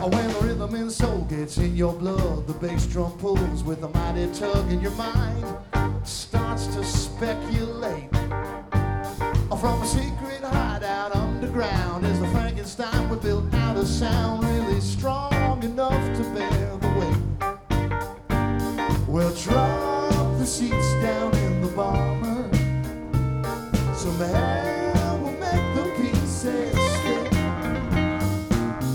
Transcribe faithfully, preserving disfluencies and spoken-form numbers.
When the rhythm and soul gets in your blood, the bass drum pulls with a mighty tug, and your mind starts to speculate. From a secret hideout underground is the Frankenstein we built out of sound, really strong enough to bear the weight. Well, drop the seats down in the bomber. Some